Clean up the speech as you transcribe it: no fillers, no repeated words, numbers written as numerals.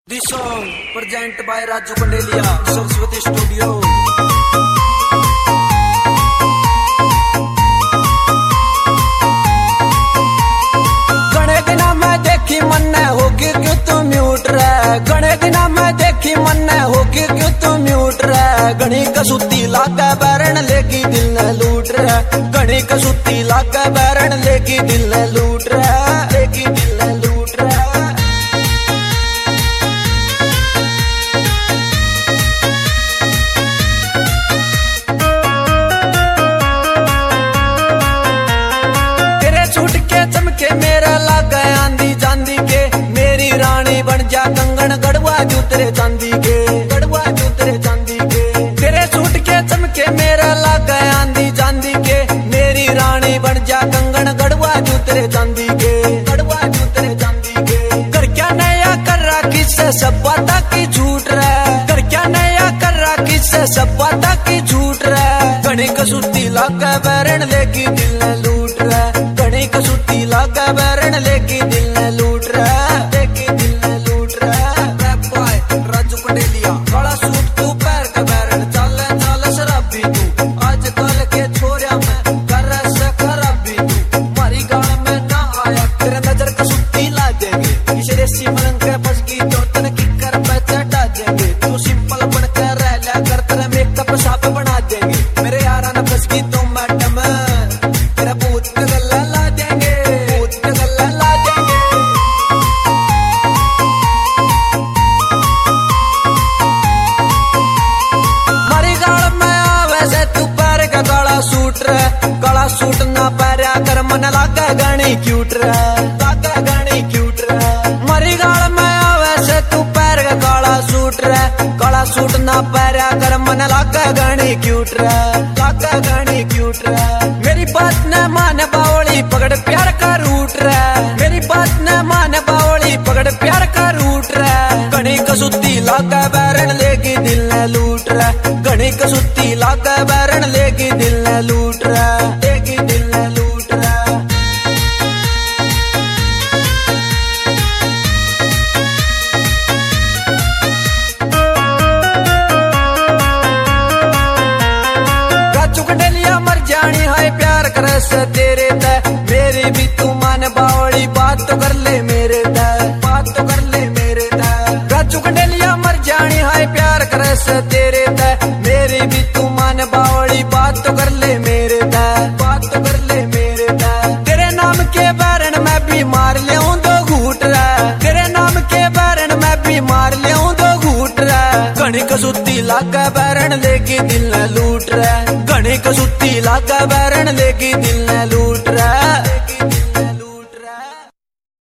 This song present by Raju Kandelia, Saraswati Studio. घणे दिना मैं देखी मन्ने होगी क्यों तू म्यूट रे, घणे दिना मैं देखी मन्ने होगी क्यों तू म्यूट रे। घणी कसूती लागे बैरन लेगी दिल ने लूट रे, घणी कसूती लागे बैरन लेगी दिल ने लूट रे, लेगी दिल ने लूट रे। चमके मेरा लागा आंधी चांदी के, मेरी रानी बन जा कंगन गड़वा जू तेरे चांदी के, गड़वा जू तेरे चांदी के। तेरे सूट के चमके मेरा लागा आंधी चांदी के, मेरी रानी बन जा कंगन गड़वा जू तेरे चांदी के, गड़वा जू तेरे चांदी के। कर क्या नया कर रहा किससे सब पता की झूठ रहा, कर क्या नया कर रहा किससे सब पता की झूठ रहा। घणी कसूती लागा बैरन लेगी दिल ने लूट रहा, घणी कसूती लागा बैरन लेगी दिल ने लूट रहा, लेगी दिल ने लूट रहा। रैप बॉय राजू कंडेलिया, काला सूट तू पैर का बैरन, चाले चाले शराबी तू, आजकल के छोरिया में कर से खराबी तू। मारी गाल में ना आया तेरे नजर कसूती ला देंगे, इसे देसी मलंग के फंस गई तो तन की कर पे चढ़ा देंगे। तू सिंपल बनकर रह लिया कर, तेरा मेकअप साफ बना देंगे। मेरे यारा ना फंस गई तो मैडम तेरा भूत गला ला देंगे, भूत गला ला देंगे। मारी गाल में आवे से तू पैर का काला सूट रे, काला सूट ना पैरा कर मन लागा गानी क्यूट रे, लागा गानी क्यूट रे। मारी गाल में आवे से तू पैर का काला सूट रे, काला सूट ना पैरा कर मन लागा गानी क्यूट रे, लागा गानी क्यूट रे। मेरी बात न मान बावली पकड़ प्यार का रूट रे, मेरी बात न मान बावली पकड़ प्यार का रूट रे। घणी कसूती लागा बैरन लेगी दिल ने लूट रे, घणी कसूती लागा बैरन लेगी दिल ने लूट रे, लेगी दिल ने लूट रे। राजू कंडेलिया मर जानी है प्यार करे से तेरे ते, मेरी भी तू मान बावली बात तो कर ले मेरे ते, बात तो कर ले मेरे ते। राजू कंडेलिया मर जानी है प्यार करे से तेरे ते, मेरी भी तू मान बावली बात तो कर ले मेरे ते, बात तो कर ले मेरे ते। तेरे नाम के बैरन मैं भी मार ले दो घूट रे, तेरे नाम के बैरन मैं भी मार ले दो घूट रे। घणी कसूती लागा बैरन लेगी दिल ने लूट रे, घणी कसूती लागा बैरन लेगी दिल ने लूट रे।